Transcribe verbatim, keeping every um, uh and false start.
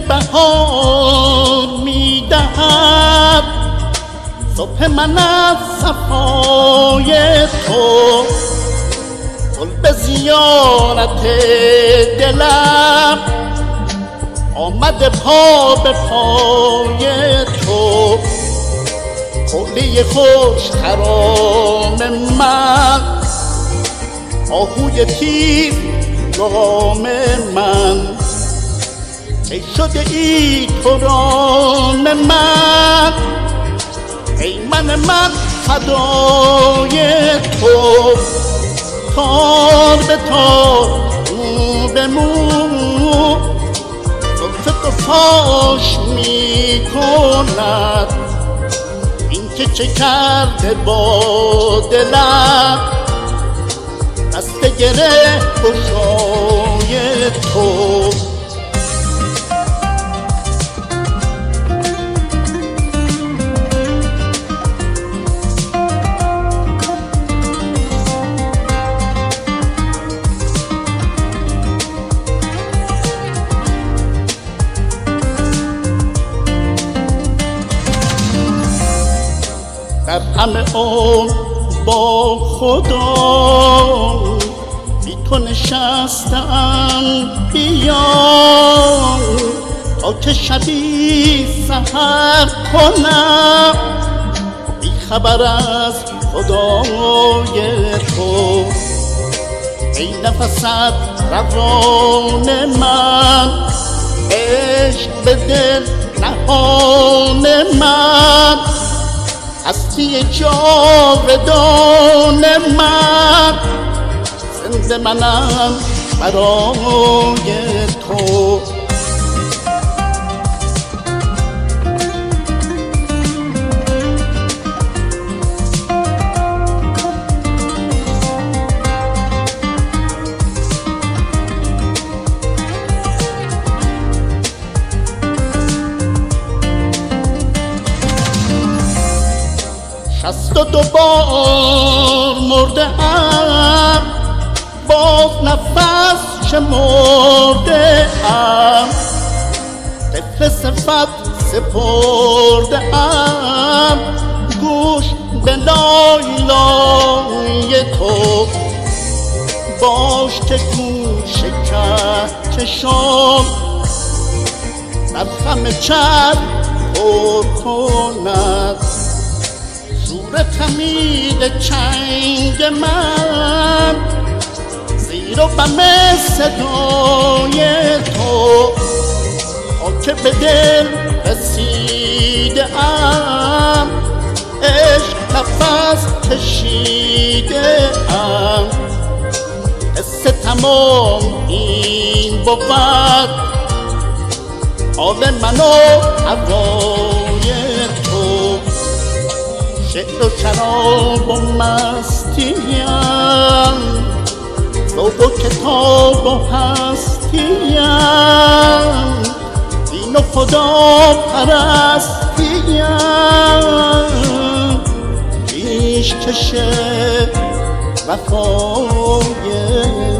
بهار میدهد صبح من از صفای تو، گل به زیارت دلم آمده پا به پای تو. کوله خوش خرام من، آهوی تیز گام من، ای شده ای تران من، ای من من فدای تو. تار به تار، مو به مو، زلف تو فاش می کند این که چه کرده با دلم. دست گره گشای تو. در همه اون با خدا بی تو نشستم، بیا تا که شبی سحر کنم بی خبر از خدای تو. ای نفست روان من، عشق به دل نهان من، هستی جاودان من، زنده منم برای تو. شست و دو بار مرده ام، باز نفس شمرده ام، طفل صفت سپرده ام، گوش به لای لای تو. باش که گوش کهکشان در خم چرخ پر کند زور خمید چنگ من، زیر و بم صدای تو. تا که به دل رسیده ام، عشق نفس کشیده ام، حس تمام این بود حال من و هوای تو. شعر و شراب و مستیم، ذوق و کتاب و هستیم، دین و خدا پرستیم، پیش کش وفای